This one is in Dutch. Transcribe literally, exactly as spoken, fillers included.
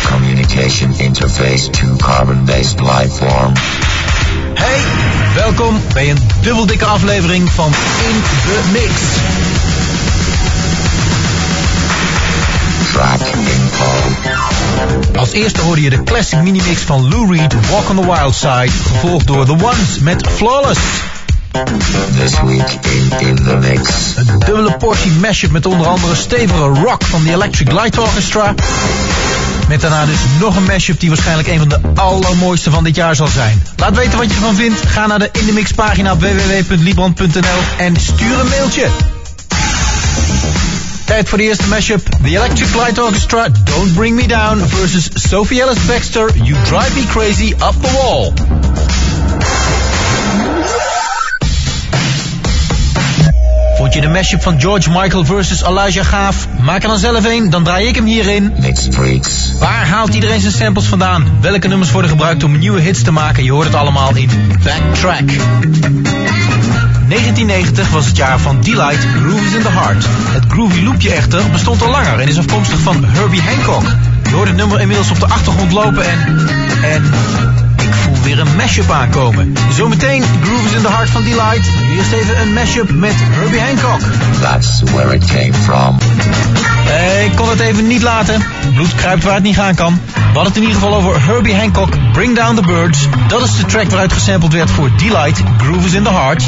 Communication interface to carbon-based lifeform. Hey, welkom bij een dubbel dikke aflevering van In The Mix. Track info. Als eerste hoorde je de classic minimix van Lou Reed, Walk on the Wild Side, gevolgd door The Ones met Flawless. This week in In The Mix. Een dubbele portie mashup met onder andere stevige rock van The Electric Light Orchestra. Met daarna dus nog een mashup die waarschijnlijk een van de allermooiste van dit jaar zal zijn. Laat weten wat je ervan vindt. Ga naar de In The Mix pagina op w w w punt librand punt n l en stuur een mailtje. Tijd voor de eerste mashup. The Electric Light Orchestra, Don't Bring Me Down versus Sophie Ellis-Bextor, You Drive Me Crazy Up The Wall. Vond je de mashup van George Michael versus Elijah gaaf? Maak er dan zelf een, dan draai ik hem hierin. Mixed Freaks. Waar haalt iedereen zijn samples vandaan? Welke nummers worden gebruikt om nieuwe hits te maken? Je hoort het allemaal in Backtrack. negentien negentig was het jaar van Delight, Groove is in the Heart. Het groovy loopje echter bestond al langer en is afkomstig van Herbie Hancock. Je hoort het nummer inmiddels op de achtergrond lopen en... en... ik voel weer een mashup aankomen. Zometeen Groove is in the Heart van Delight. Nu eerst even een mashup met Herbie Hancock. That's where it came from. Eh, ik kon het even niet laten. Bloed kruipt waar het niet gaan kan. We hadden het in ieder geval over Herbie Hancock, Bring Down the Birds. Dat is de track waaruit gesampled werd voor Delight, Groove is in the Heart.